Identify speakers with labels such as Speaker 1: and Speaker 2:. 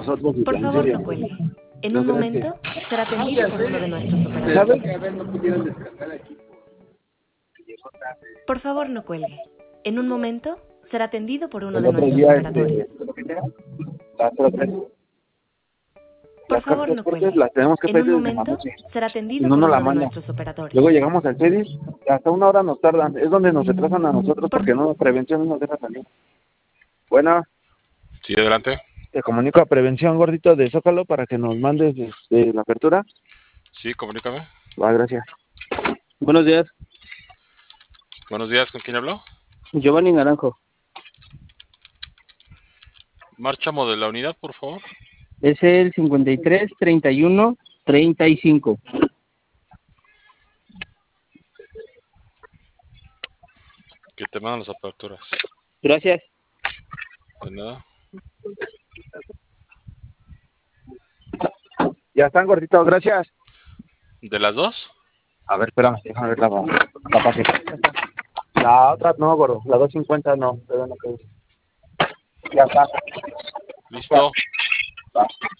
Speaker 1: nosotros,
Speaker 2: Por
Speaker 1: en
Speaker 2: favor,
Speaker 1: serio.
Speaker 2: no cuelgue. En
Speaker 1: ¿No
Speaker 2: un
Speaker 1: crees que?
Speaker 2: momento será atendido por uno de nuestros
Speaker 1: ¿Sabes
Speaker 2: operadores.
Speaker 1: que a ver no pudieron descargar aquí?
Speaker 2: Por favor, no cuelgue. En un momento será atendido por uno
Speaker 1: El
Speaker 2: de
Speaker 1: otro
Speaker 2: nuestros
Speaker 1: día,
Speaker 2: operadores.
Speaker 1: lo que sea, las otras,
Speaker 2: Por
Speaker 1: las
Speaker 2: favor,
Speaker 1: cartas
Speaker 2: no
Speaker 1: fuertes
Speaker 2: cuelgue.
Speaker 1: las tenemos que
Speaker 2: En un
Speaker 1: pedir desde la
Speaker 2: momento
Speaker 1: noche.
Speaker 2: será
Speaker 1: Y
Speaker 2: atendido
Speaker 1: no
Speaker 2: por
Speaker 1: nos la
Speaker 2: uno de
Speaker 1: mandan.
Speaker 2: nuestros operadores.
Speaker 1: Luego llegamos al CEDIS, hasta 1 hora nos tardan. Es donde nos retrasan a nosotros
Speaker 2: Por-
Speaker 1: porque no, prevención no nos deja salir. Bueno,
Speaker 3: Sí, adelante.
Speaker 1: te comunico a prevención, gordito, de Zócalo para que nos mandes la apertura.
Speaker 3: Sí, comunícame.
Speaker 1: Va, gracias. Buenos días,
Speaker 3: Buenos días, ¿con quién habló?
Speaker 1: Giovanni Naranjo.
Speaker 3: Márchamo de la unidad, por favor.
Speaker 1: Es el 53 31 35.
Speaker 3: Que te mandan las aperturas.
Speaker 1: Gracias.
Speaker 3: De nada.
Speaker 1: Ya están, gordito, gracias.
Speaker 3: ¿De las dos?
Speaker 1: A ver, espera, déjame ver la página. La otra no, gordo, la 250 no, pero no creo. Ya está.
Speaker 3: Listo.
Speaker 1: Va.